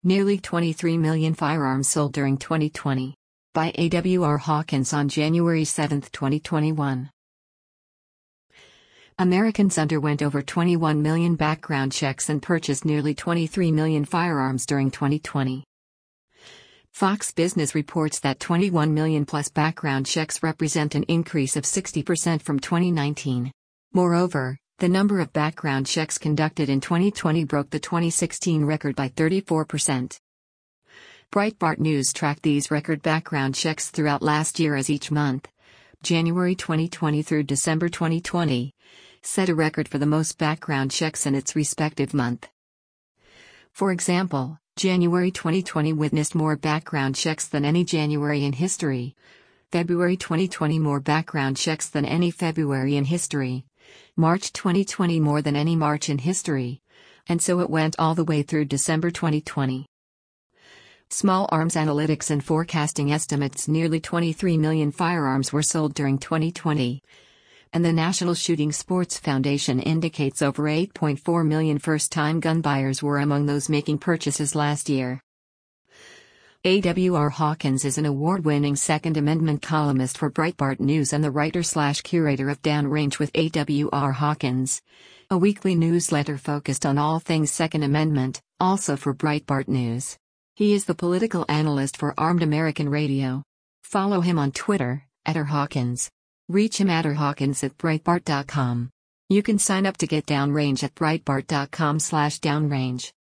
Nearly 23 million firearms sold during 2020. By AWR Hawkins on January 7, 2021. Americans underwent over 21 million background checks and purchased nearly 23 million firearms during 2020. Fox Business reports that 21 million plus background checks represent an increase of 60% from 2019. Moreover, the number of background checks conducted in 2020 broke the 2016 record by 34%. Breitbart News tracked these record background checks throughout last year as each month, January 2020 through December 2020, set a record for the most background checks in its respective month. For example, January 2020 witnessed more background checks than any January in history. February 2020 more background checks than any February in history. March 2020 more than any March in history. And so it went all the way through December 2020. Small Arms Analytics and Forecasting estimates nearly 23 million firearms were sold during 2020. And the National Shooting Sports Foundation indicates over 8.4 million first-time gun buyers were among those making purchases last year. AWR Hawkins is an award-winning Second Amendment columnist for Breitbart News and the writer/curator of Downrange with AWR Hawkins, a weekly newsletter focused on all things Second Amendment, also for Breitbart News. He is the political analyst for Armed American Radio. Follow him on Twitter, @rhawkins. Reach him @rhawkins@breitbart.com. You can sign up to get Downrange at breitbart.com/downrange.